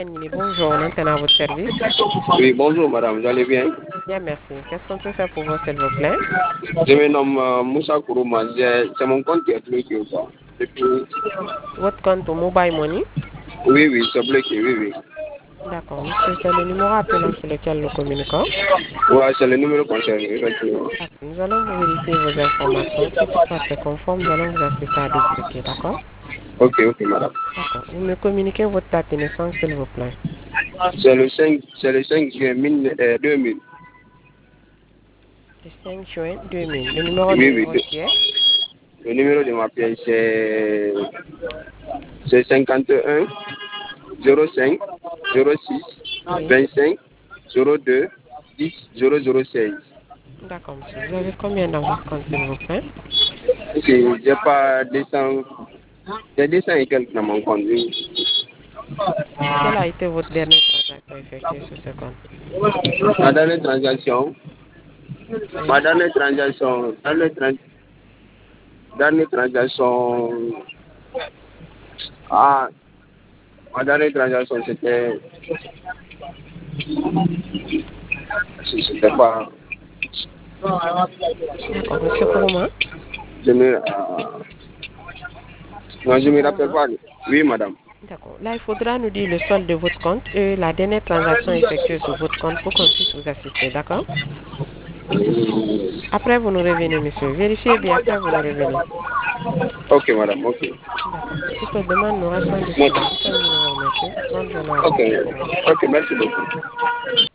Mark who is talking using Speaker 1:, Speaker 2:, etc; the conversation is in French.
Speaker 1: Bonjour, on antenne à votre service.
Speaker 2: Oui, bonjour madame, vous allez bien?
Speaker 1: Bien, merci. Qu'est-ce qu'on peut faire pour vous, s'il vous plaît?
Speaker 2: Je me nomme Moussa Kourouma, c'est mon compte qui est bloqué ou pas? Depuis-
Speaker 1: Votre compte au Mobile Money?
Speaker 2: Oui, oui, c'est bloqué, oui, oui.
Speaker 1: D'accord, monsieur, c'est le numéro appelant sur lequel nous communiquons.
Speaker 2: Ouais, c'est le numéro concerné, effectivement.
Speaker 1: D'accord, nous allons vous vérifier vos informations. Si toutefois c'est conforme, nous allons vous assister à débloquer, d'accord?
Speaker 2: Ok, ok madame.
Speaker 1: D'accord. Vous me communiquez votre date de naissance, s'il vous plaît.
Speaker 2: C'est le 5 juin 2000.
Speaker 1: Le 5 juin 2000. Le numéro
Speaker 2: Oui,
Speaker 1: de
Speaker 2: oui.
Speaker 1: votre pièce?
Speaker 2: Le numéro de ma pièce, c'est 51 05 06
Speaker 1: Oui.
Speaker 2: 25 02 10 0016.
Speaker 1: D'accord, monsieur. Vous avez combien dans votre compte, s'il vous plaît?
Speaker 2: J'ai pas 200, j'ai 200 et quelques dans mon compte. Oui.
Speaker 1: Quelle a été votre dernière transaction effectuée sur ce compte?
Speaker 2: Ma dernière transaction, ma
Speaker 1: Oui.
Speaker 2: dernière transaction, dernière transaction, ah, ma dernière transaction c'était pas,
Speaker 1: D'accord, monsieur Kourouma.
Speaker 2: je me, non, je
Speaker 1: Monsieur
Speaker 2: me rappelle
Speaker 1: Kourouma.
Speaker 2: pas. Oui, madame.
Speaker 1: D'accord. Là, il faudra nous dire le solde de votre compte et la dernière transaction effectuée sur votre compte pour qu'on puisse vous assister. D'accord? Après, vous nous revenez, monsieur. Vérifiez bien, après, vous nous revenez.
Speaker 2: Ok, madame, ok.
Speaker 1: D'accord. Pour toute autre demande, nous restons
Speaker 2: Bon,
Speaker 1: disponibles. Je termine de vous remercier. Bonne journée à vous,
Speaker 2: ok,
Speaker 1: monsieur Kourouma.
Speaker 2: ok, merci beaucoup.